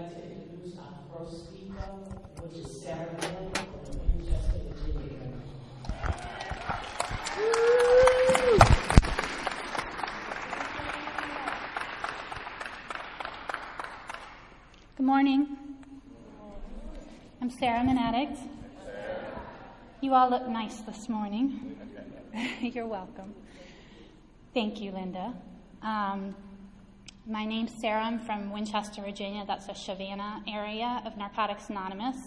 like to introduce our first speaker, which is Sarah Miller from Winchester, Virginia. Good morning. I'm Sarah, I'm an addict. You all look nice this morning. You're welcome. Thank you, Linda. My name's Sarah. I'm from Winchester, Virginia. That's a Savannah area of Narcotics Anonymous.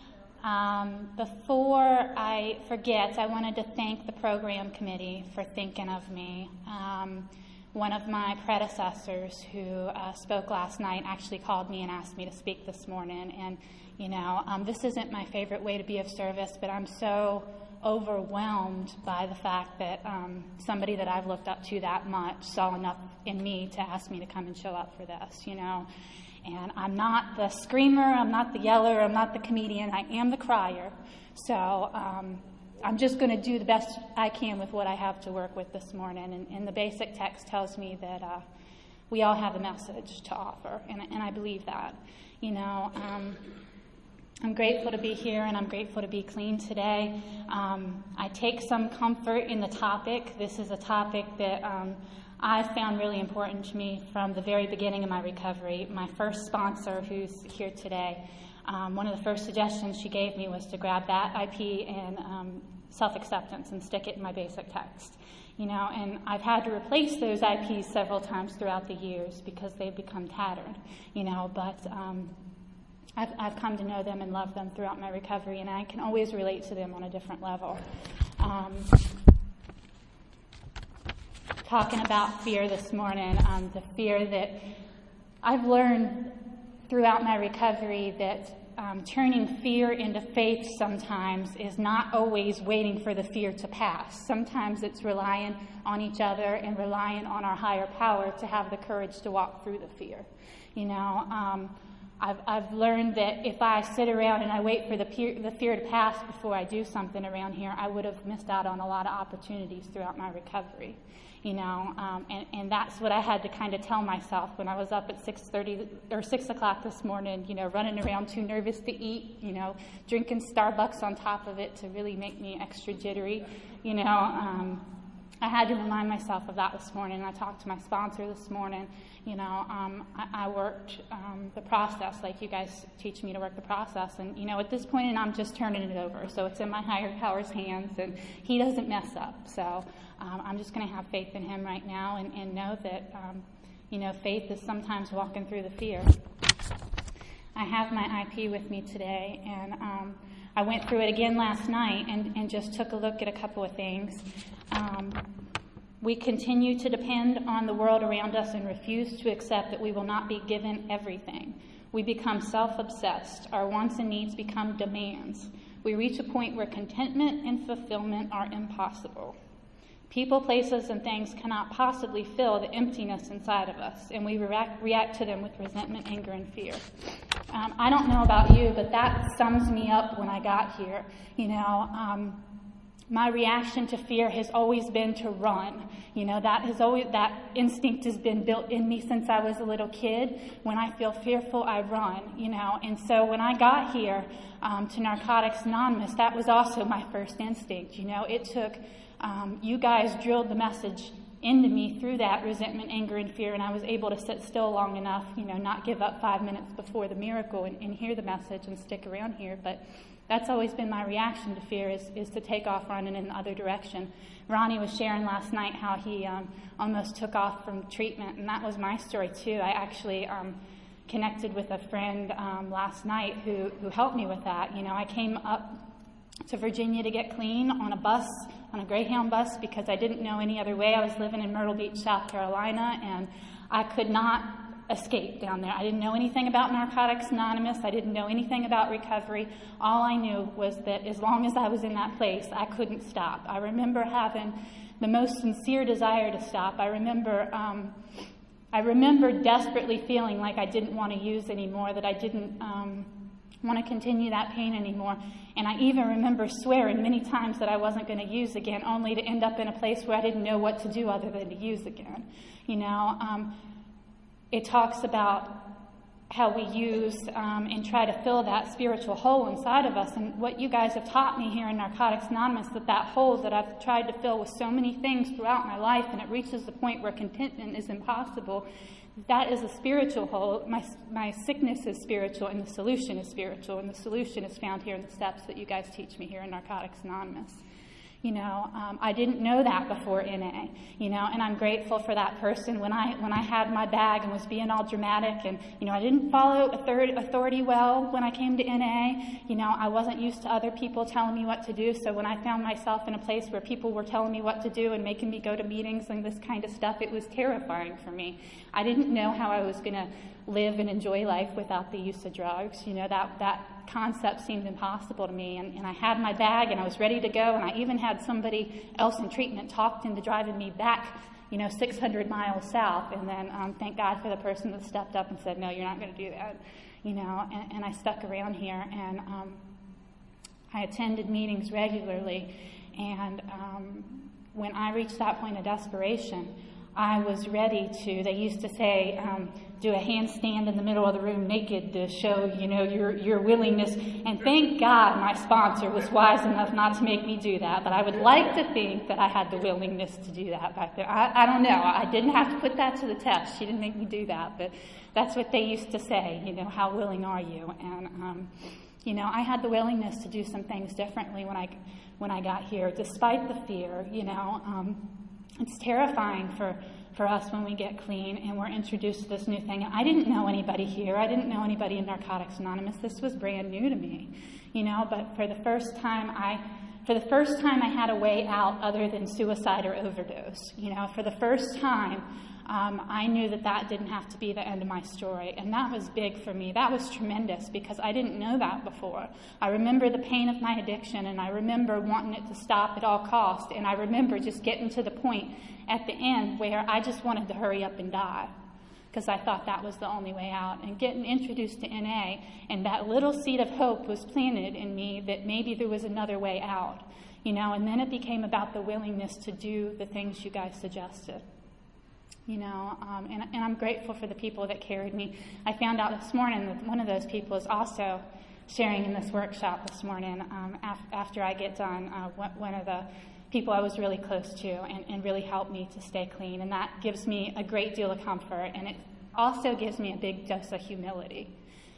Before I forget, I wanted to thank the program committee for thinking of me. One of my predecessors who spoke last night actually called me and asked me to speak this morning. And, this isn't my favorite way to be of service, but I'm so overwhelmed by the fact that somebody that I've looked up to that much saw enough in me to ask me to come and show up for this, And I'm not the screamer, I'm not the yeller, I'm not the comedian, I am the crier. So I'm just going to do the best I can with what I have to work with this morning. And the basic text tells me that we all have a message to offer, and I believe that. I'm grateful to be here, and I'm grateful to be clean today. I take some comfort in the topic. This is a topic that I found really important to me from the very beginning of my recovery. My first sponsor, who's here today, one of the first suggestions she gave me was to grab that IP and self-acceptance and stick it in my basic text. And I've had to replace those IPs several times throughout the years because they've become tattered, but I've come to know them and love them throughout my recovery, and I can always relate to them on a different level. Talking about fear this morning, the fear that I've learned throughout my recovery that turning fear into faith sometimes is not always waiting for the fear to pass. Sometimes it's relying on each other and relying on our higher power to have the courage to walk through the fear. I've learned that if I sit around and I wait for the fear to pass before I do something around here, I would have missed out on a lot of opportunities throughout my recovery. And that's what I had to kind of tell myself when I was up at 6:30 or 6 o'clock this morning, running around too nervous to eat, drinking Starbucks on top of it to really make me extra jittery, I had to remind myself of that this morning. I talked to my sponsor this morning. I worked the process like you guys teach me to work the process. And, at this point, I'm just turning it over. So it's in my higher power's hands, and he doesn't mess up. So I'm just going to have faith in him right now and know that, faith is sometimes walking through the fear. I have my IP with me today, and I went through it again last night and just took a look at a couple of things. We continue to depend on the world around us and refuse to accept that we will not be given everything. We become self-obsessed. Our wants and needs become demands. We reach a point where contentment and fulfillment are impossible. People, places, and things cannot possibly fill the emptiness inside of us, and we react to them with resentment, anger, and fear. I don't know about you, but that sums me up when I got here. My reaction to fear has always been to run. That instinct has been built in me since I was a little kid. When I feel fearful, I run, And so when I got here to Narcotics Anonymous, that was also my first instinct. It took, you guys drilled the message into me through that resentment, anger, and fear, and I was able to sit still long enough, not give up 5 minutes before the miracle and hear the message and stick around here. But that's always been my reaction to fear is to take off running in the other direction. Ronnie was sharing last night how he almost took off from treatment, and that was my story too. I actually connected with a friend last night who helped me with that. I came up to Virginia to get clean on a bus, on a Greyhound bus, because I didn't know any other way. I was living in Myrtle Beach, South Carolina, and I could not escape down there. I didn't know anything about Narcotics Anonymous. I didn't know anything about recovery. All I knew was that as long as I was in that place, I couldn't stop. I remember having the most sincere desire to stop. I remember desperately feeling like I didn't want to use anymore, that I didn't want to continue that pain anymore. And I even remember swearing many times that I wasn't going to use again, only to end up in a place where I didn't know what to do other than to use again. It talks about how we use and try to fill that spiritual hole inside of us. And what you guys have taught me here in Narcotics Anonymous, that hole that I've tried to fill with so many things throughout my life, and it reaches the point where contentment is impossible, that is a spiritual hole. My sickness is spiritual, and the solution is spiritual, and the solution is found here in the steps that you guys teach me here in Narcotics Anonymous. I didn't know that before NA, and I'm grateful for that person. When I had my bag and was being all dramatic, and, I didn't follow authority well when I came to NA. I wasn't used to other people telling me what to do, so when I found myself in a place where people were telling me what to do and making me go to meetings and this kind of stuff, it was terrifying for me. I didn't know how I was going to live and enjoy life without the use of drugs. That concept seemed impossible to me, and I had my bag and I was ready to go, and I even had somebody else in treatment talked into driving me back 600 miles south, and then thank God for the person that stepped up and said, no, you're not going to do that, and I stuck around here, and I attended meetings regularly, and when I reached that point of desperation, I was ready to, they used to say, do a handstand in the middle of the room naked to show, your willingness. And thank God my sponsor was wise enough not to make me do that. But I would like to think that I had the willingness to do that back there. I don't know. I didn't have to put that to the test. She didn't make me do that. But that's what they used to say, how willing are you? And, I had the willingness to do some things differently when I got here, despite the fear, It's terrifying for us when we get clean and we're introduced to this new thing. I didn't know anybody here. I didn't know anybody in Narcotics Anonymous. This was brand new to me, but for the first time I had a way out other than suicide or overdose. For the first time, I knew that didn't have to be the end of my story, and that was big for me. That was tremendous because I didn't know that before. I remember the pain of my addiction, and I remember wanting it to stop at all costs, and I remember just getting to the point at the end where I just wanted to hurry up and die because I thought that was the only way out. And getting introduced to NA, and that little seed of hope was planted in me that maybe there was another way out, and then it became about the willingness to do the things you guys suggested. And I'm grateful for the people that carried me. I found out this morning that one of those people is also sharing in this workshop this morning after I get done. One of the people I was really close to and really helped me to stay clean. And that gives me a great deal of comfort. And it also gives me a big dose of humility.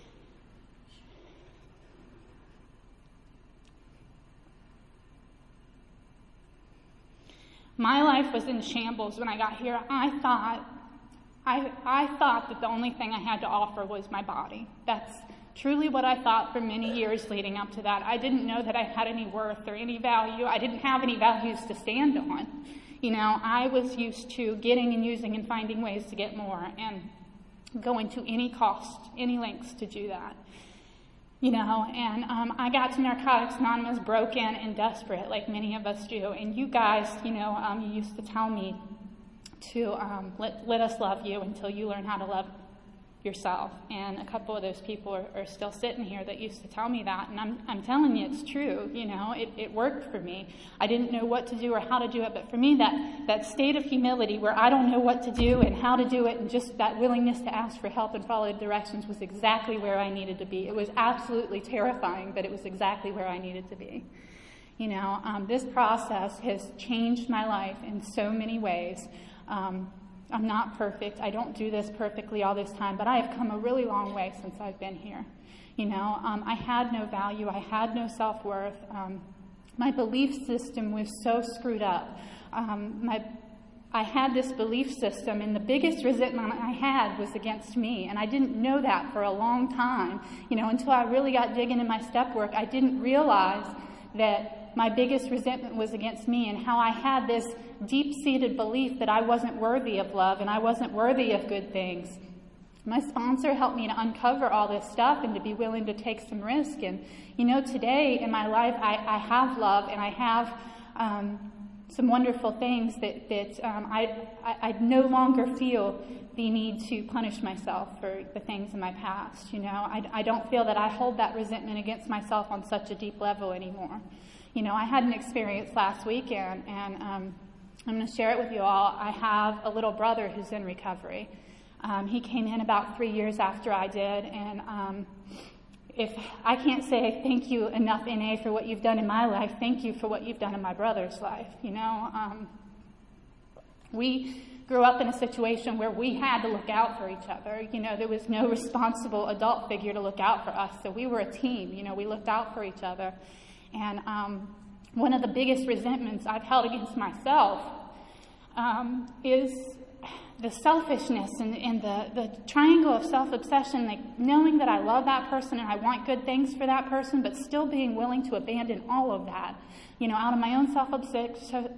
My life was in shambles when I got here. I thought that the only thing I had to offer was my body. That's truly what I thought for many years leading up to that. I didn't know that I had any worth or any value. I didn't have any values to stand on. I was used to getting and using and finding ways to get more and going to any cost, any lengths to do that. I got to Narcotics Anonymous broken and desperate, like many of us do. And you guys, you used to tell me to let us love you until you learn how to love yourself. And a couple of those people are still sitting here that used to tell me that. And I'm telling you, it's true. It worked for me. I didn't know what to do or how to do it. But for me, that state of humility where I don't know what to do and how to do it, and just that willingness to ask for help and follow directions was exactly where I needed to be. It was absolutely terrifying, but it was exactly where I needed to be. This process has changed my life in so many ways. I'm not perfect. I don't do this perfectly all this time, but I have come a really long way since I've been here. I had no value. I had no self-worth. My belief system was so screwed up. I had this belief system, and the biggest resentment I had was against me, and I didn't know that for a long time. Until I really got digging in my step work, I didn't realize that my biggest resentment was against me, and how I had this deep-seated belief that I wasn't worthy of love and I wasn't worthy of good things. My sponsor helped me to uncover all this stuff and to be willing to take some risk. And, today in my life, I have love, and I have some wonderful things that I no longer feel the need to punish myself for the things in my past. I don't feel that I hold that resentment against myself on such a deep level anymore. I had an experience last weekend, and I'm going to share it with you all. I have a little brother who's in recovery. He came in about 3 years after I did, and if I can't say thank you enough, NA, for what you've done in my life, thank you for what you've done in my brother's life. We grew up in a situation where we had to look out for each other. There was no responsible adult figure to look out for us, so we were a team. We looked out for each other. And one of the biggest resentments I've held against myself is the selfishness and the triangle of self-obsession, like knowing that I love that person and I want good things for that person, but still being willing to abandon all of that, out of my own self-obsession,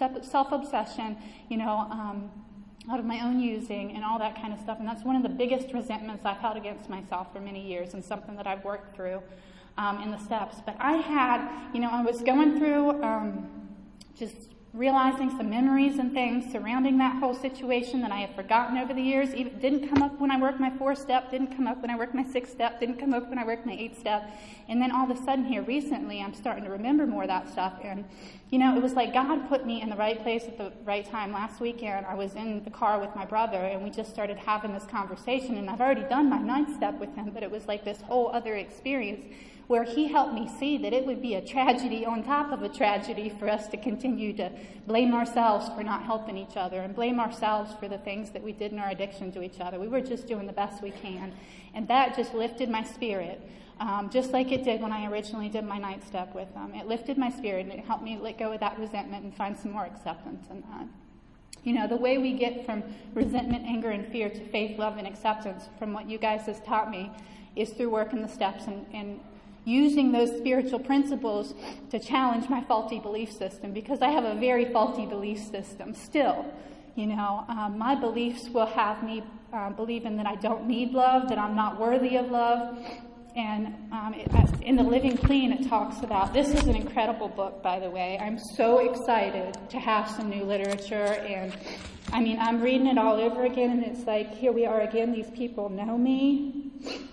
out of my own using and all that kind of stuff. And that's one of the biggest resentments I've held against myself for many years, and something that I've worked through in the steps. But I had, I was going through just realizing some memories and things surrounding that whole situation that I had forgotten over the years. It didn't come up when I worked my 4th step, didn't come up when I worked my 6th step, didn't come up when I worked my 8th step. And then all of a sudden here recently, I'm starting to remember more of that stuff. And, it was like God put me in the right place at the right time. Last weekend, I was in the car with my brother, and we just started having this conversation. And I've already done my 9th step with him, but it was like this whole other experience where he helped me see that it would be a tragedy on top of a tragedy for us to continue to blame ourselves for not helping each other and blame ourselves for the things that we did in our addiction to each other. We were just doing the best we can. And that just lifted my spirit, just like it did when I originally did my 9th step with him. It lifted my spirit, and it helped me let go of that resentment and find some more acceptance in that. The way we get from resentment, anger, and fear to faith, love, and acceptance, from what you guys has taught me, is through working the steps and using those spiritual principles to challenge my faulty belief system, because I have a very faulty belief system still. My beliefs will have me believing that I don't need love, that I'm not worthy of love. And in The Living Clean, it talks about, this is an incredible book, by the way. I'm so excited to have some new literature. And I'm reading it all over again, and it's like, here we are again, these people know me.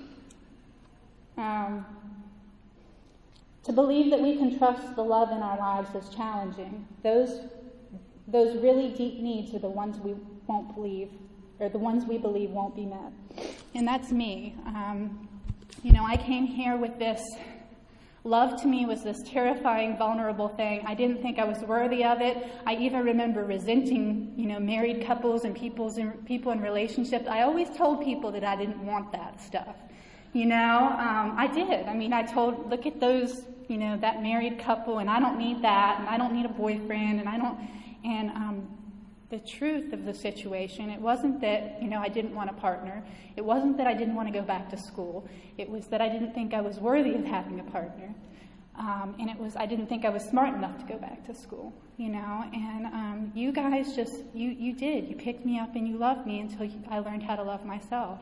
To believe that we can trust the love in our lives is challenging. Those really deep needs are the ones we won't believe, or the ones we believe won't be met. And that's me. I came here with this. Love to me was this terrifying, vulnerable thing. I didn't think I was worthy of it. I even remember resenting, married couples and people in relationships. I always told people that I didn't want that stuff. I did. I told, look at those, that married couple, and I don't need that, and I don't need a boyfriend, and the truth of the situation, it wasn't that, I didn't want a partner. It wasn't that I didn't want to go back to school. It was that I didn't think I was worthy of having a partner. And it was, I didn't think I was smart enough to go back to school, and you guys just, you did. You picked me up and you loved me until I learned how to love myself,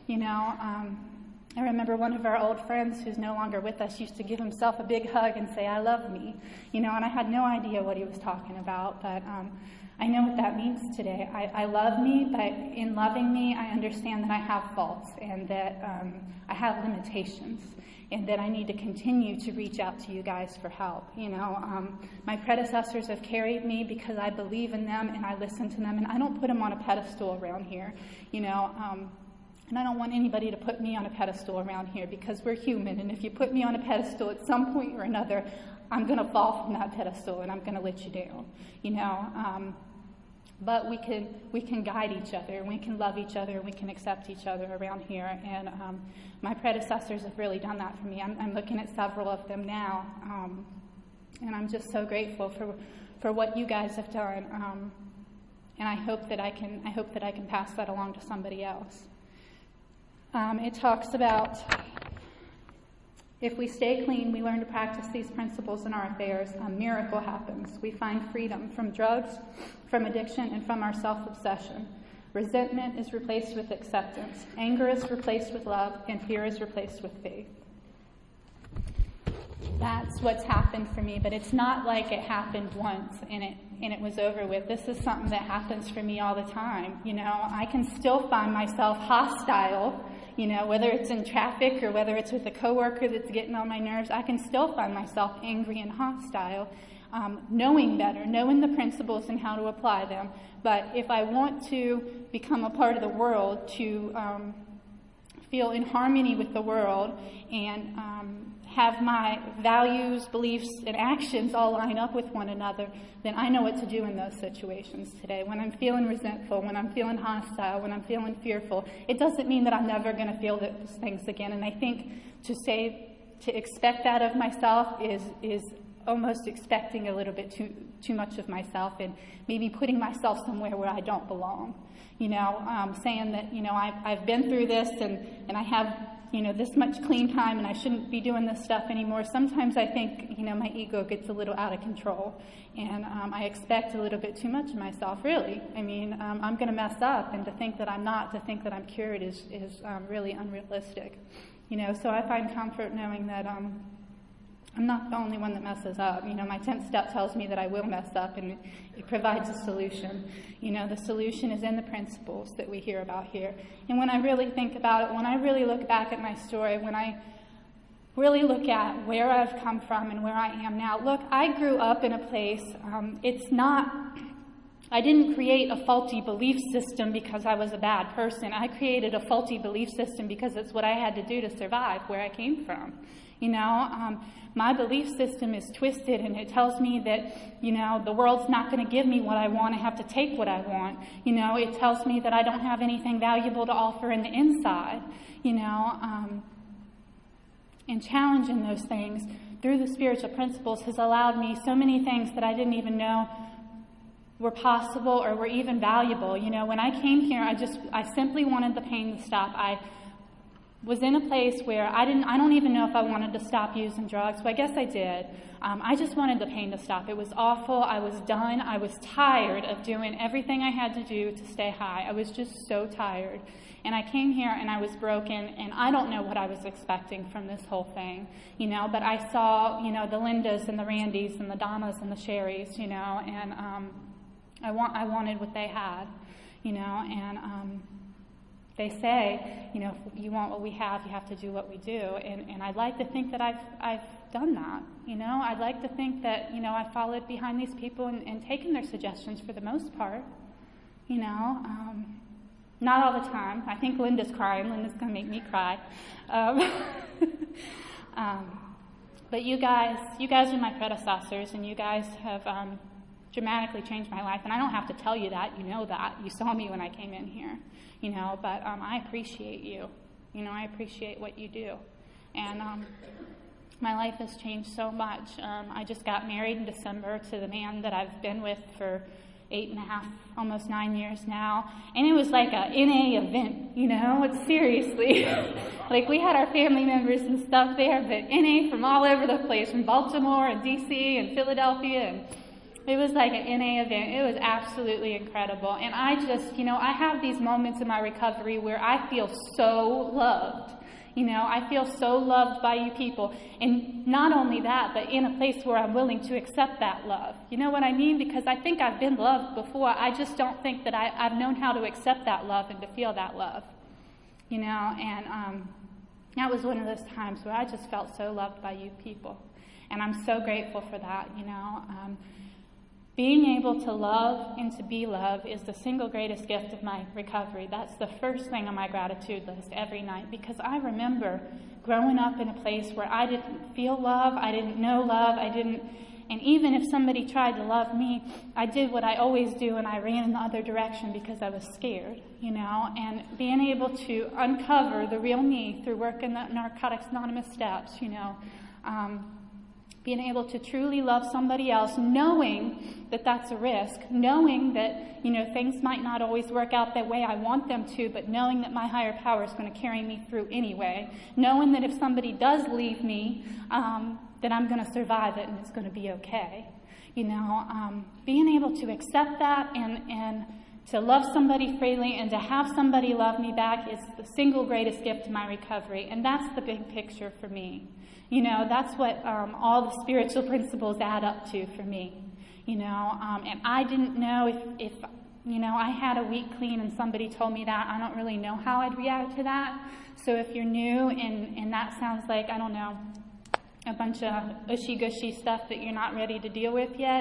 I remember one of our old friends who's no longer with us used to give himself a big hug and say, I love me, and I had no idea what he was talking about, but I know what that means today. I love me, but in loving me, I understand that I have faults and that I have limitations and that I need to continue to reach out to you guys for help. My predecessors have carried me because I believe in them and I listen to them, and I don't put them on a pedestal around here, and I don't want anybody to put me on a pedestal around here, because we're human, and if you put me on a pedestal at some point or another, I'm going to fall from that pedestal and I'm going to let you down, but we can guide each other, and we can love each other, and we can accept each other around here, and my predecessors have really done that for me. I'm looking at several of them now, and I'm just so grateful for what you guys have done, and I hope that I can pass that along to somebody else. It talks about, if we stay clean, we learn to practice these principles in our affairs, a miracle happens. We find freedom from drugs, from addiction, and from our self-obsession. Resentment is replaced with acceptance. Anger is replaced with love, and fear is replaced with faith. That's what's happened for me, but it's not like it happened once and it was over with. This is something that happens for me all the time. I can still find myself hostile, whether it's in traffic or whether it's with a coworker that's getting on my nerves. I can still find myself angry and hostile. knowing better, knowing the principles and how to apply them. But if I want to become a part of the world, to feel in harmony with the world and have my values, beliefs, and actions all line up with one another, then I know what to do in those situations today. When I'm feeling resentful, when I'm feeling hostile, when I'm feeling fearful, it doesn't mean that I'm never going to feel those things again. And I think to expect that of myself is almost expecting a little bit too much of myself, and maybe putting myself somewhere where I don't belong. Saying that, I've been through this and I have, this much clean time and I shouldn't be doing this stuff anymore. Sometimes I think, my ego gets a little out of control, and I expect a little bit too much of myself, really. I'm going to mess up, and to think that I'm not, to think that I'm cured is really unrealistic. So I find comfort knowing that I'm not the only one that messes up. My 10th step tells me that I will mess up, and it provides a solution. The solution is in the principles that we hear about here. And when I really think about it, when I really look back at my story, when I really look at where I've come from and where I am now, look, I grew up in a place, I didn't create a faulty belief system because I was a bad person. I created a faulty belief system because it's what I had to do to survive where I came from. My belief system is twisted, and it tells me that, the world's not going to give me what I want. I have to take what I want. It tells me that I don't have anything valuable to offer in the inside, and challenging those things through the spiritual principles has allowed me so many things that I didn't even know were possible or were even valuable. When I came here, I simply wanted the pain to stop. I was in a place where I don't even know if I wanted to stop using drugs, but I guess I did. I just wanted the pain to stop. It was awful. I was done. I was tired of doing everything I had to do to stay high. I was just so tired. And I came here and I was broken, and I don't know what I was expecting from this whole thing, but I saw, the Lindas and the Randys and the Donnas and the Sherrys, and I wanted what they had, and they say, if you want what we have, you have to do what we do. And I'd like to think that I've done that. I'd like to think that, I followed behind these people and taken their suggestions for the most part. Not all the time. I think Linda's crying. Linda's going to make me cry. But you guys are my predecessors, and you guys have dramatically changed my life. And I don't have to tell you that. You know that. You saw me when I came in here. But I appreciate you. I appreciate what you do. And my life has changed so much. I just got married in December to the man that I've been with for 8.5, almost 9 years now. And it was like a NA event, It's seriously. Like, we had our family members and stuff there, but NA from all over the place, from Baltimore and DC and Philadelphia, and it was like an NA event. It was absolutely incredible. And I just, I have these moments in my recovery where I feel so loved. I feel so loved by you people. And not only that, but in a place where I'm willing to accept that love. You know what I mean? Because I think I've been loved before. I just don't think that I've known how to accept that love and to feel that love. And that was one of those times where I just felt so loved by you people. And I'm so grateful for that, Being able to love and to be loved is the single greatest gift of my recovery. That's the first thing on my gratitude list every night, because I remember growing up in a place where I didn't feel love, I didn't know love, and even if somebody tried to love me, I did what I always do, and I ran in the other direction because I was scared, and being able to uncover the real me through working the Narcotics Anonymous steps, being able to truly love somebody else, knowing that that's a risk, knowing that, things might not always work out the way I want them to, but knowing that my higher power is going to carry me through anyway, knowing that if somebody does leave me, that I'm going to survive it and it's going to be okay. Being able to accept that and to love somebody freely and to have somebody love me back is the single greatest gift to my recovery, and that's the big picture for me. That's what all the spiritual principles add up to for me. And I didn't know if I had a week clean and somebody told me that, I don't really know how I'd react to that. So if you're new and that sounds like, I don't know, a bunch of ushy-gushy stuff that you're not ready to deal with yet.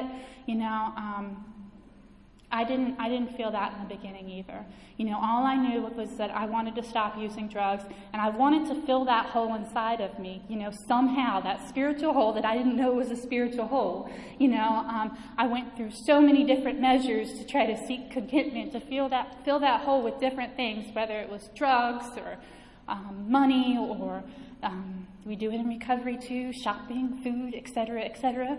I didn't feel that in the beginning either. All I knew was that I wanted to stop using drugs, and I wanted to fill that hole inside of me, somehow, that spiritual hole that I didn't know was a spiritual hole. I went through so many different measures to try to seek contentment, to fill that hole with different things, whether it was drugs or money, or we do it in recovery too, shopping, food, etc., etc.,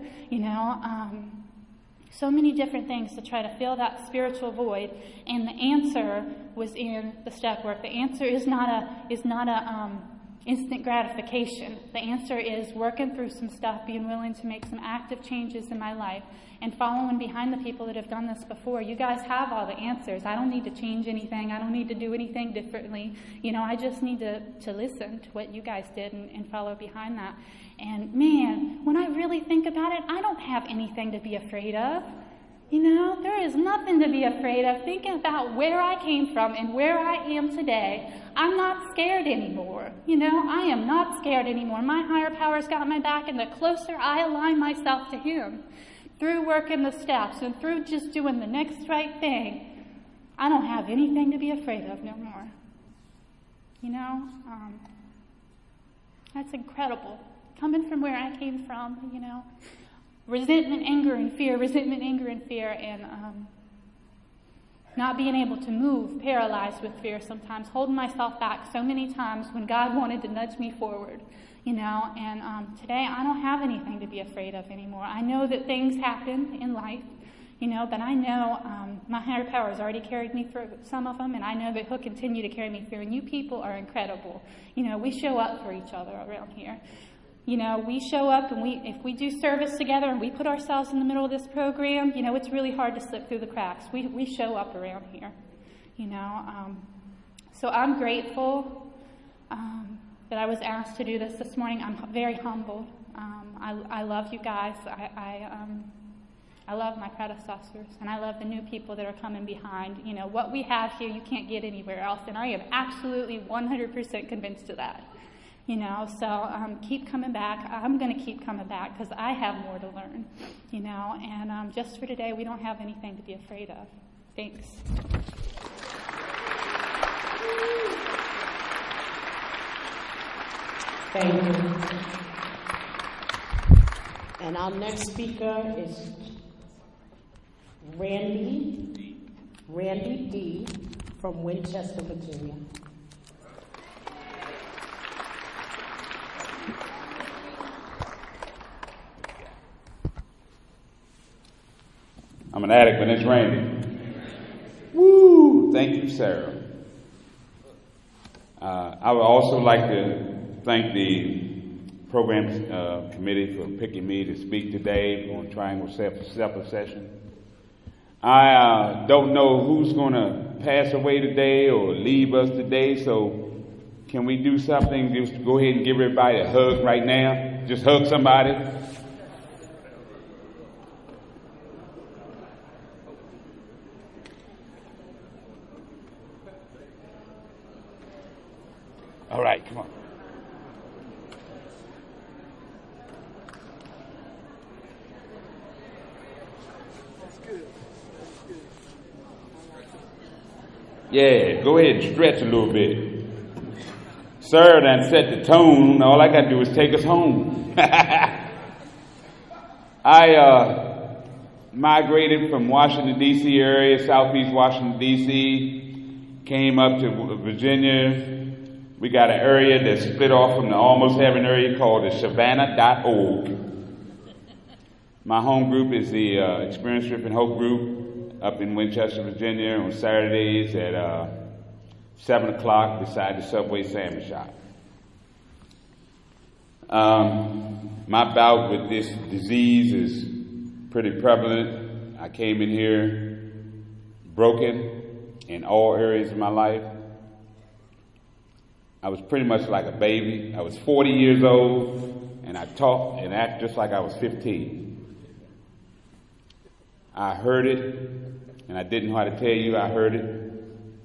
so many different things to try to fill that spiritual void, and the answer was in the step work. The answer is not a instant gratification. The answer is working through some stuff, being willing to make some active changes in my life, and following behind the people that have done this before. You guys have all the answers. I don't need to change anything. I don't need to do anything differently. I just need to listen to what you guys did and follow behind that. And man, when I really think about it, I don't have anything to be afraid of. There is nothing to be afraid of. Thinking about where I came from and where I am today, I'm not scared anymore. I am not scared anymore. My higher power's got my back, and the closer I align myself to Him, through working the steps and through just doing the next right thing, I don't have anything to be afraid of no more. That's incredible. Coming from where I came from, resentment, anger, and fear, and not being able to move, paralyzed with fear sometimes, holding myself back so many times when God wanted to nudge me forward, and today I don't have anything to be afraid of anymore. I know that things happen in life, but I know my higher power has already carried me through some of them, and I know that He'll continue to carry me through, and you people are incredible. We show up for each other around here. We show up, and if we do service together and we put ourselves in the middle of this program, it's really hard to slip through the cracks. We show up around here, So I'm grateful that I was asked to do this morning. I'm very humbled. I love you guys. I love my predecessors, and I love the new people that are coming behind. What we have here, you can't get anywhere else, and I am absolutely 100% convinced of that. So keep coming back. I'm going to keep coming back because I have more to learn, and just for today, we don't have anything to be afraid of. Thanks. Thank you. And our next speaker is Randy D. from Winchester, Virginia. I'm an addict, but it's Randy. Woo! Thank you, Sarah. I would also like to thank the program committee for picking me to speak today on Triangle Supper session. I don't know who's going to pass away today or leave us today, so can we do something? Just go ahead and give everybody a hug right now. Just hug somebody. All right, come on. Yeah, go ahead and stretch a little bit. Sir, done set the tone. All I got to do is take us home. I migrated from Washington, D.C. area, southeast Washington, D.C., came up to Virginia. We got an area that's split off from the Almost Heaven area called the Savannah.org. My home group is the Experience Strip and Hope group up in Winchester, Virginia on Saturdays at 7 o'clock beside the Subway Sandwich Shop. My bout with this disease is pretty prevalent. I came in here broken in all areas of my life. I was pretty much like a baby. I was 40 years old, and I talked and acted just like I was 15. I heard it, and I didn't know how to tell you I heard it.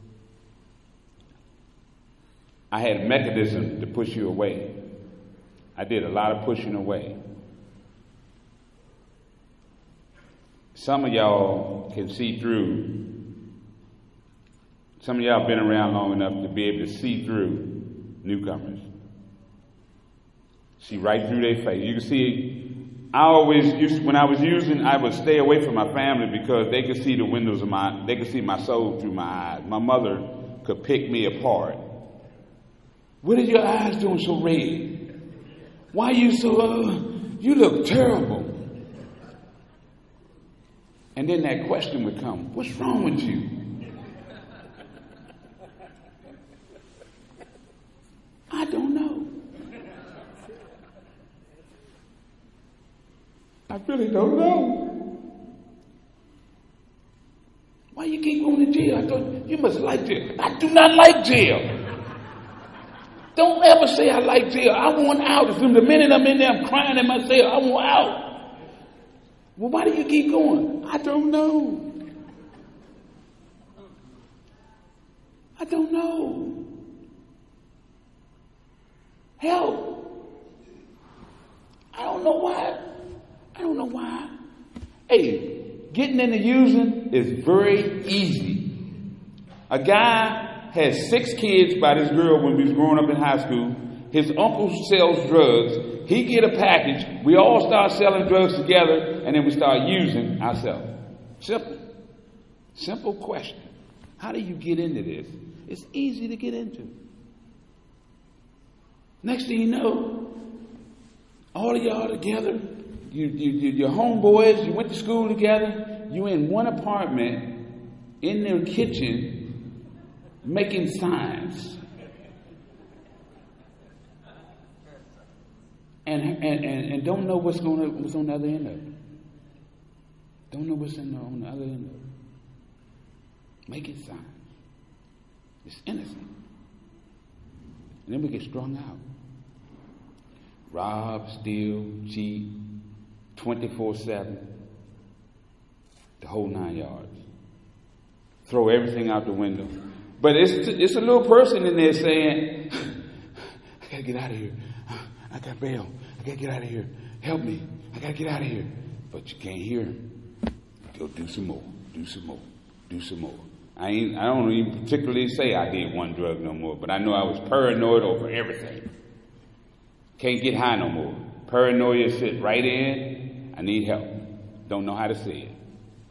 I had a mechanism to push you away. I did a lot of pushing away. Some of y'all can see through. Some of y'all been around long enough to be able to see through newcomers. See right through their face. You can see, I would stay away from my family because they could see the windows of they could see my soul through my eyes. My mother could pick me apart. What are your eyes doing so red? Why are you so, you look terrible. And then that question would come, what's wrong with you? I don't know. I really don't know. Why you keep going to jail? I thought you must like jail. I do not like jail. Don't ever say I like jail. I want out. From the minute I'm in there, I'm crying in my cell. I want out. Well, why do you keep going? I don't know. I don't know. Help. I don't know why. I don't know why. Hey, getting into using is very easy. A guy had 6 kids by this girl when we was growing up in high school. His uncle sells drugs. He get a package. We all start selling drugs together, and then we start using ourselves. Simple. Simple question. How do you get into this? It's easy to get into. Next thing you know, all of y'all together, your homeboys, you went to school together, you in one apartment, in their kitchen, making signs. And don't know what's on the other end of it. Don't know what's on the other end of it. Making signs. It's innocent. And then we get strung out. Rob, steal, cheat, 24/7. The whole 9 yards. Throw everything out the window. But it's a little person in there saying, I gotta get out of here. I got bail. I gotta get out of here. Help me. I gotta get out of here. But you can't hear him. Go do some more. Do some more. Do some more. I don't even particularly say I did one drug no more, but I know I was paranoid over everything. Can't get high no more. Paranoia sits right in. I need help. Don't know how to say it.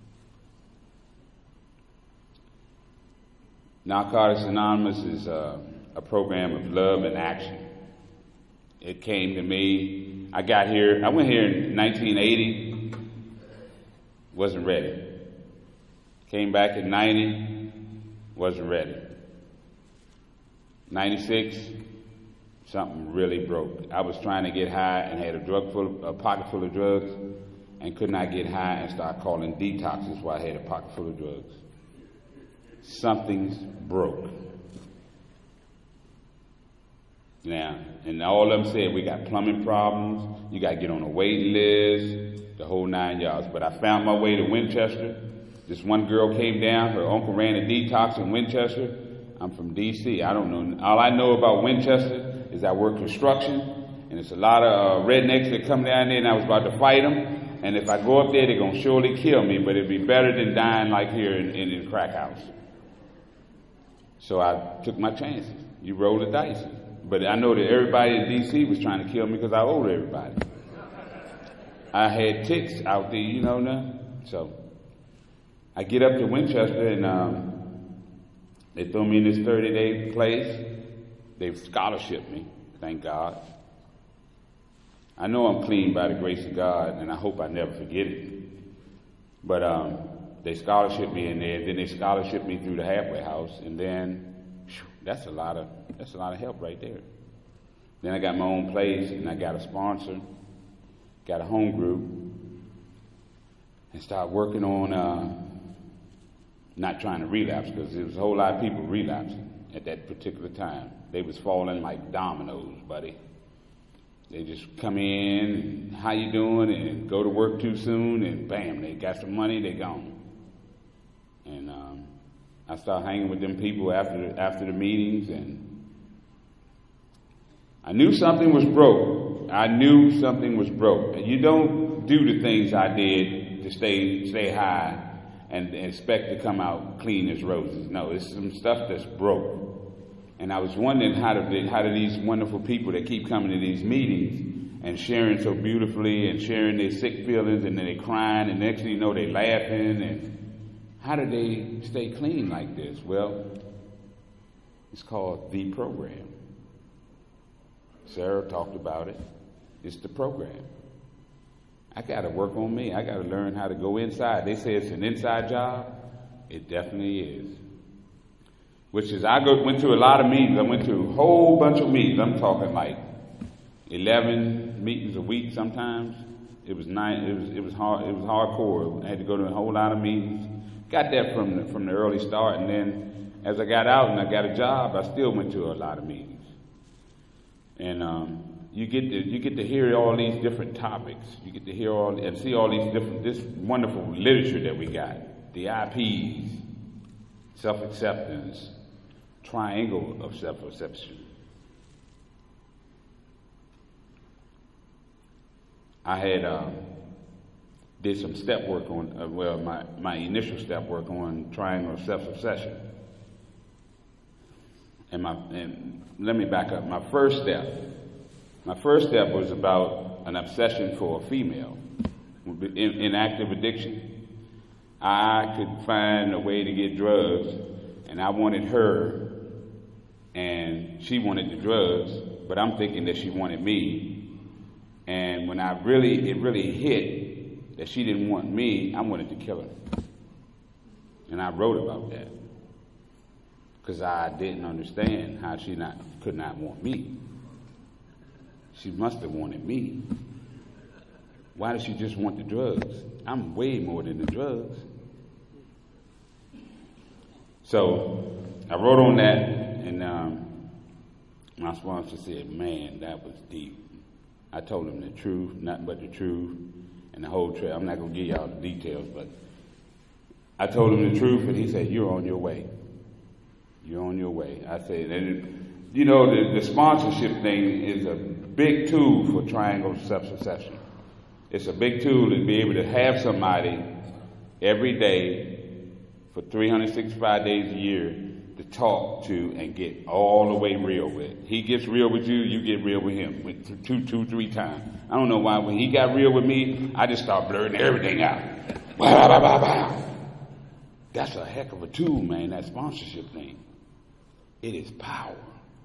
Narcotics Anonymous is a program of love and action. It came to me. I went here in 1980. Wasn't ready. Came back in 90. Wasn't ready. 96. Something really broke. I was trying to get high and had a pocket full of drugs and could not get high and started calling detoxes while I had a pocket full of drugs. Something's broke. Now, and all of them said we got plumbing problems, you got to get on a waiting list, the whole 9 yards. But I found my way to Winchester. This one girl came down, her uncle ran a detox in Winchester. I'm from D.C. I don't know. All I know about Winchester is I work construction, and it's a lot of rednecks that come down there, and I was about to fight them. And if I go up there, they're going to surely kill me, but it'd be better than dying like here in the crack house. So I took my chances. You roll the dice. But I know that everybody in D.C. was trying to kill me because I owed everybody. I had ticks out there, you know now. So I get up to Winchester, and they throw me in this 30-day place. They've scholarshiped me, thank God. I know I'm clean by the grace of God, and I hope I never forget it. But they scholarshiped me in there, and then they scholarshiped me through the halfway house, and then that's a lot of help right there. Then I got my own place, and I got a sponsor, got a home group, and started working on not trying to relapse, because there was a whole lot of people relapsing at that particular time. They was falling like dominoes, buddy. They just come in, and how you doing, and go to work too soon, and bam, they got some money, they gone. And I started hanging with them people after the meetings, and I knew something was broke. I knew something was broke. And you don't do the things I did to stay high and expect to come out clean as roses. No, it's some stuff that's broke. And I was wondering how do these wonderful people that keep coming to these meetings and sharing so beautifully and sharing their sick feelings, and then they crying, and next thing you know they laughing, and how do they stay clean like this? Well, it's called the program. Sarah talked about it. It's the program. I got to work on me. I got to learn how to go inside. They say it's an inside job. It definitely is. Which is, went to a lot of meetings. I went to a whole bunch of meetings. I'm talking like 11 meetings a week sometimes. It was hard. It was hardcore. I had to go to a whole lot of meetings. Got that from the early start, and then as I got out and I got a job, I still went to a lot of meetings. And you get to hear all these different topics. You get to hear and see all this wonderful literature that we got. The IPs, self-acceptance, triangle of self-acceptance. I had did some step work on, my initial step work on triangle of self-obsession. And let me back up. My first step was about an obsession for a female in active addiction. I could find a way to get drugs, and I wanted her, and she wanted the drugs, but I'm thinking that she wanted me. And when it really hit that she didn't want me, I wanted to kill her. And I wrote about that, because I didn't understand how she could not want me. She must have wanted me. Why did she just want the drugs? I'm way more than the drugs. So I wrote on that, and my sponsor said, man, that was deep. I told him the truth, nothing but the truth, and the whole truth. I'm not going to give y'all the details, but I told him the truth, and he said, you're on your way. You're on your way. I said, and you know, the sponsorship thing is a big tool for triangle self-obsession. It's a big tool to be able to have somebody every day for 365 days a year to talk to and get all the way real with. He gets real with you, you get real with him two, 3 times. I don't know why. When he got real with me, I just start blurting everything out. Blah, blah, blah, blah. That's a heck of a tool, man, that sponsorship thing. It is power.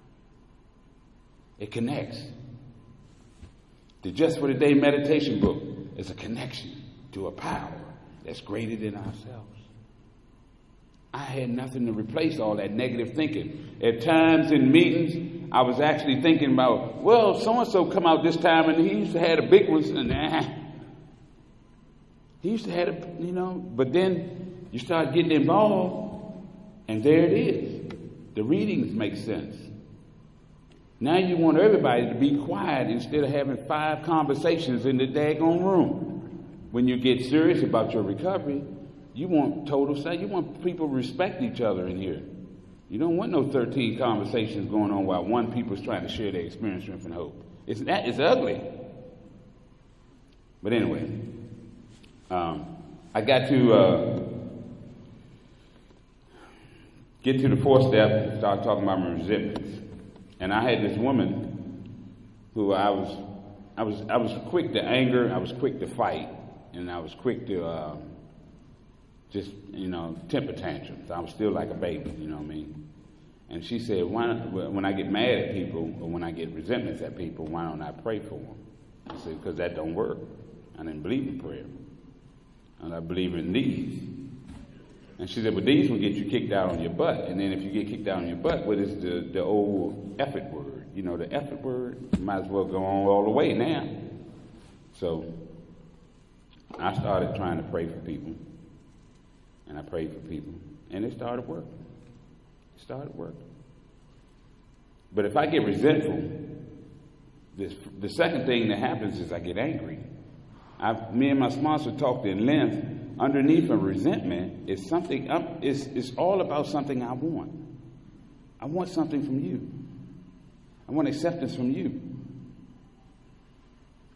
It connects. The Just for the Day meditation book is a connection to a power that's greater than ourselves. I had nothing to replace all that negative thinking. At times in meetings, I was actually thinking about, well, so-and-so come out this time and he used to have a big one. He used to have but then you start getting involved and there it is. The readings make sense. Now you want everybody to be quiet instead of having 5 conversations in the daggone room. When you get serious about your recovery, you want total say. You want people to respect each other in here. You don't want no 13 conversations going on while one people's trying to share their experience, strength, and hope. It's ugly. But anyway, I got to get to the 4th step and start talking about my resentments. And I had this woman who I was quick to anger, I was quick to fight, and I was quick to just temper tantrums. I was still like a baby, you know what I mean? And she said, when I get mad at people or when I get resentments at people, why don't I pray for them? I said, because that don't work. I didn't believe in prayer. And I believe in these. And she said, but these will get you kicked out on your butt. And then if you get kicked out on your butt, what is the old effort word? You know, the effort word, you might as well go on all the way now. So I started trying to pray for people. And I prayed for people. And it started working. It started working. But if I get resentful, the second thing that happens is I get angry. Me and my sponsor talked in length. Underneath a resentment is something, it's all about something I want. I want something from you. I want acceptance from you.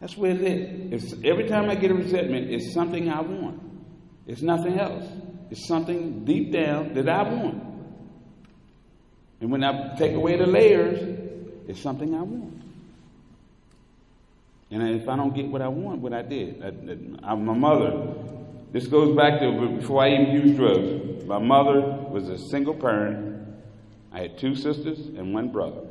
That's where it is. Every time I get a resentment, it's something I want. It's nothing else. It's something deep down that I want. And when I take away the layers, it's something I want. And if I don't get what I want, what I did, my mother, this goes back to before I even used drugs. My mother was a single parent. I had 2 sisters and 1 brother.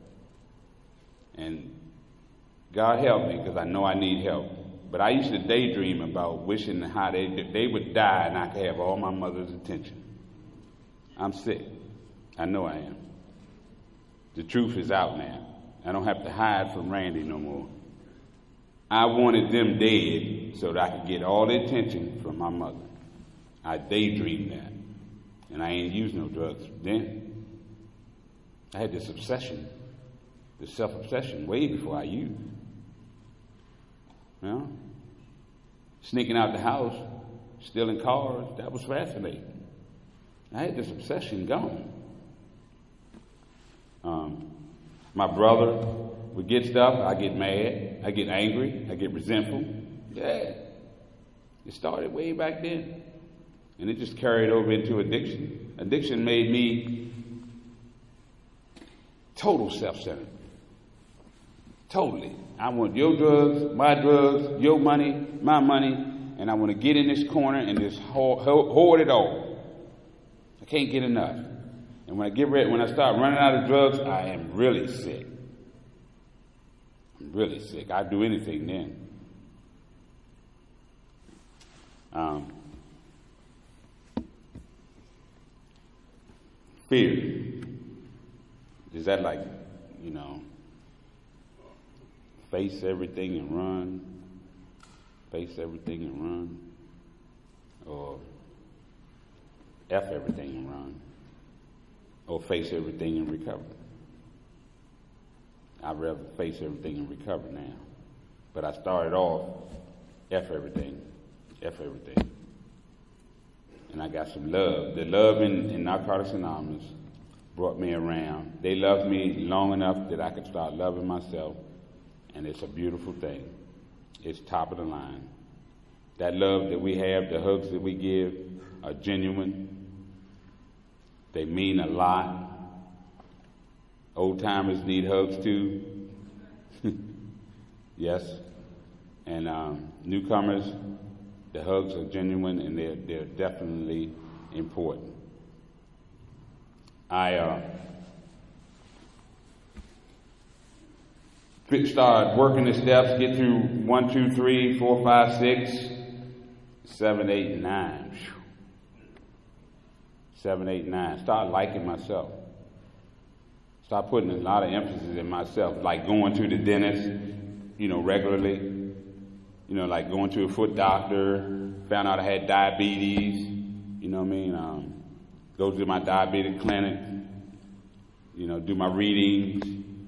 And God help me, because I know I need help. But I used to daydream about wishing how they would die and I could have all my mother's attention. I'm sick. I know I am. The truth is out now. I don't have to hide from Randy no more. I wanted them dead so that I could get all the attention from my mother. I daydreamed that. And I ain't used no drugs then. I had this obsession, this self-obsession, way before I used. You know? Sneaking out the house, stealing cars, that was fascinating. I had this obsession going. My brother would get stuff, I get mad, I get angry, I get resentful. Yeah. It started way back then. And it just carried over into addiction. Addiction made me total self-centered. Totally. I want your drugs, your money, my money, and I want to get in this corner and just hoard it all. I can't get enough. And when I start running out of drugs, I am really sick. I'm really sick. I'd do anything then. Fear. Is that like, face everything and run? Face everything and run? Or F everything and run? Or face everything and recover? I'd rather face everything and recover now. But I started off F everything. And I got some love. The love in Narcotics Anonymous brought me around. They loved me long enough that I could start loving myself. And it's a beautiful thing. It's top of the line. That love that we have, the hugs that we give are genuine. They mean a lot. Old timers need hugs too. Yes. And newcomers, the hugs are genuine and they're definitely important. I start working the steps, get through 1, 2, 3, 4, 5, 6, 7, 8, and 9. 7, 8, 9. Start liking myself. Start putting a lot of emphasis in myself, like going to the dentist, regularly. Like going to a foot doctor. Found out I had diabetes. Go to my diabetic clinic. Do my readings.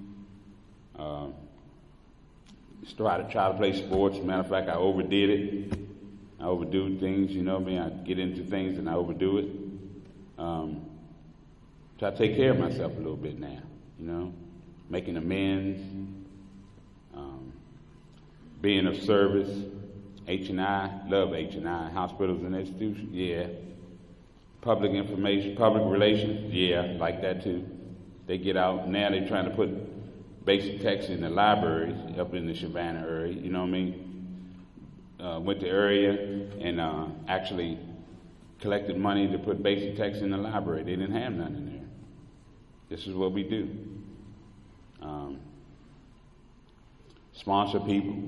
Try to play sports. Matter of fact, I overdid it. I overdo things. I get into things and I overdo it. Try to take care of myself a little bit now, making amends, being of service. H&I, love H&I, hospitals and institutions, yeah. Public information, public relations, yeah, like that too. They get out, now they're trying to put basic texts in the libraries up in the Savannah area, went to area and actually collected money to put basic texts in the library. They didn't have none in there. This is what we do. Sponsor people.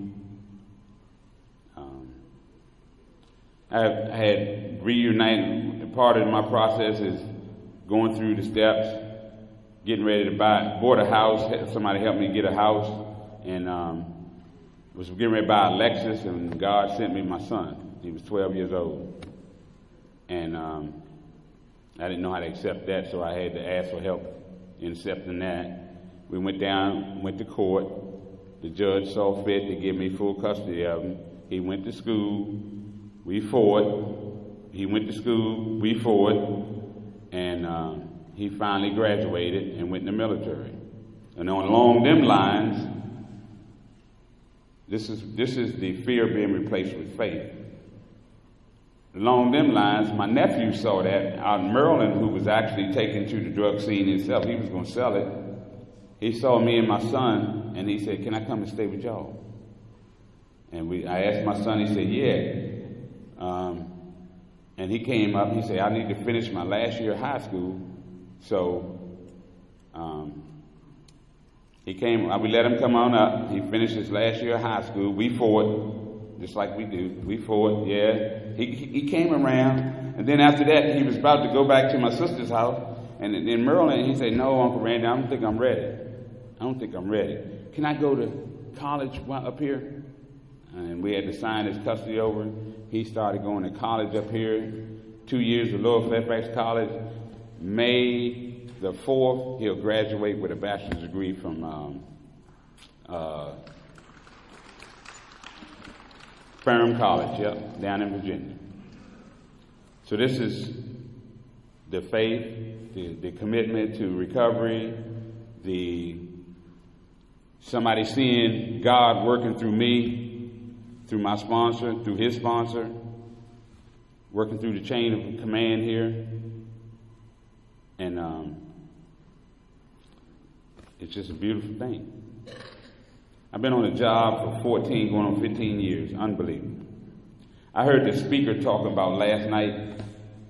I had reunited. Part of my process is going through the steps, getting ready to bought a house. Had somebody helped me get a house, and was getting ready to buy a Lexus, and God sent me my son. He was 12 years old. And I didn't know how to accept that, so I had to ask for help in accepting that. We went to court. The judge saw fit to give me full custody of him. He went to school. We fought. He went to school. We fought. And he finally graduated and went in the military. And along them lines, This is the fear being replaced with faith. Along them lines, my nephew saw that out in Maryland, who was actually taken to the drug scene himself. He was going to sell it. He saw me and my son, and he said, "Can I come and stay with y'all?" And I asked my son. He said, "Yeah." And he came up. He said, "I need to finish my last year of high school." So he came. We let him come on up. He finished his last year of high school. We fought, just like we do. We fought. Yeah. He came around, and then after that, he was about to go back to my sister's house. And in Maryland, he said, "No, Uncle Randy, I don't think I'm ready. I don't think I'm ready. Can I go to college up here?" And we had to sign his custody over. He started going to college up here, 2 years at Lower Fairfax College. May the 4th, he'll graduate with a bachelor's degree from Ferrum College, down in Virginia. So this is the faith, the commitment to recovery, somebody seeing God working through me, through my sponsor, through his sponsor, working through the chain of command here. And it's just a beautiful thing. I've been on a job for 14, going on 15 years. Unbelievable. I heard the speaker talking about last night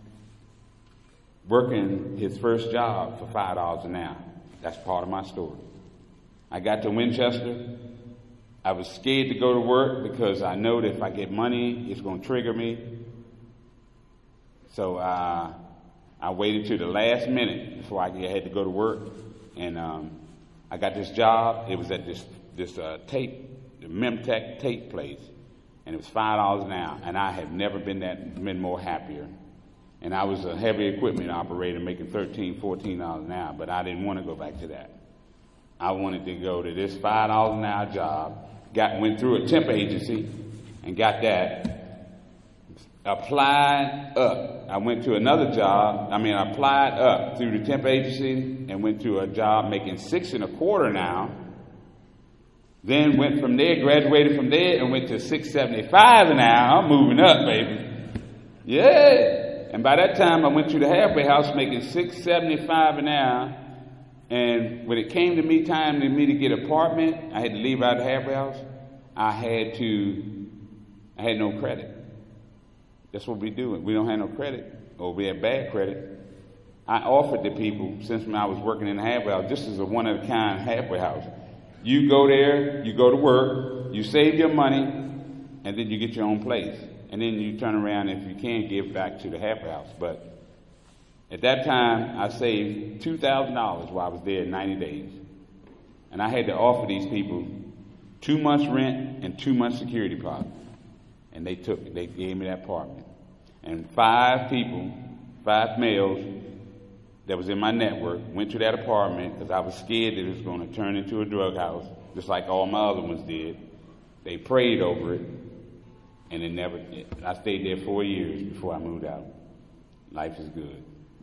working his first job for $5 an hour. That's part of my story. I got to Winchester. I was scared to go to work because I know that if I get money, it's going to trigger me. So I waited to the last minute before I had to go to work. And I got this job. It was at this tape, the Memtech tape place. And it was $5 an hour. And I have never been more happier. And I was a heavy equipment operator making $13, $14 an hour. But I didn't want to go back to that. I wanted to go to this $5 an hour job. Went through a temp agency and got that. Applied up. I went to another job. I applied up through the temp agency and went to a job making $6.25 an hour. Then went from there, graduated from there, and went to $6.75 an hour. I'm moving up, baby. Yeah. And by that time, I went to the halfway house making $6.75 an hour. And when it came to me, time to get an apartment, I had to leave out the halfway house. I had no credit. That's what we do. We don't have no credit, or we have bad credit. I offered to people, since I was working in the halfway house, this is a one-of-a-kind halfway house. You go there, you go to work, you save your money, and then you get your own place. And then you turn around, if you can, give back to the halfway house. But at that time, I saved $2,000 while I was there 90 days. And I had to offer these people 2 months rent and 2 months security deposit. And they gave me that apartment. And 5 males that was in my network went to that apartment because I was scared that it was going to turn into a drug house, just like all my other ones did. They prayed over it, and it never did. I stayed there 4 years before I moved out. Life is good.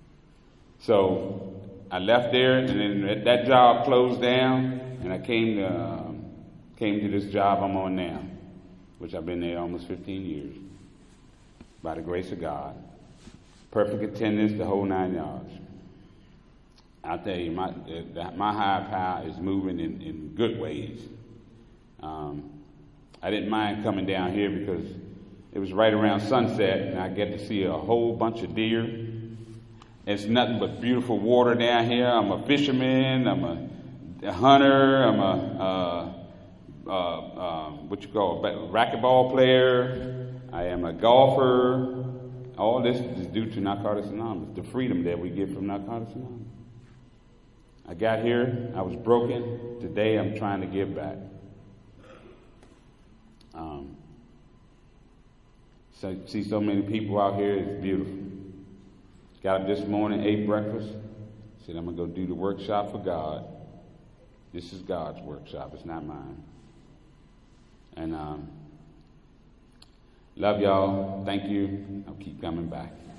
So I left there, and then that job closed down, and I came to this job I'm on now, which I've been there almost 15 years. By the grace of God. Perfect attendance, the whole 9 yards. I'll tell you, my higher power is moving in good ways. I didn't mind coming down here because it was right around sunset, and I get to see a whole bunch of deer. It's nothing but beautiful water down here. I'm a fisherman. I'm a hunter. I'm a racquetball player. I am a golfer. All this is due to Narcotics Anonymous, the freedom that we get from Narcotics Anonymous. I got here. I was broken. Today I'm trying to give back. See so many people out here. It's beautiful. Got up this morning, ate breakfast. Said I'm going to go do the workshop for God. This is God's workshop. It's not mine. And love y'all. Thank you. I'll keep coming back.